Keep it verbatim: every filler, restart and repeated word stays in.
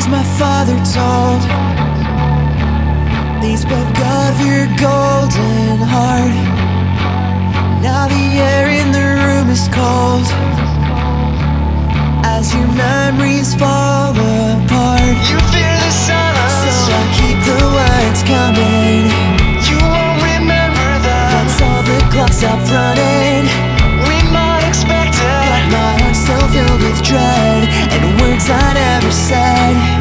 my father told. They spoke of your golden heart. Now the air in the room is cold as your memories fall apart. You fear the silence, so I keep the words coming. You won't remember them. Once all the clocks stop running, We might expect it, but my heart's still filled with dread and words I never said.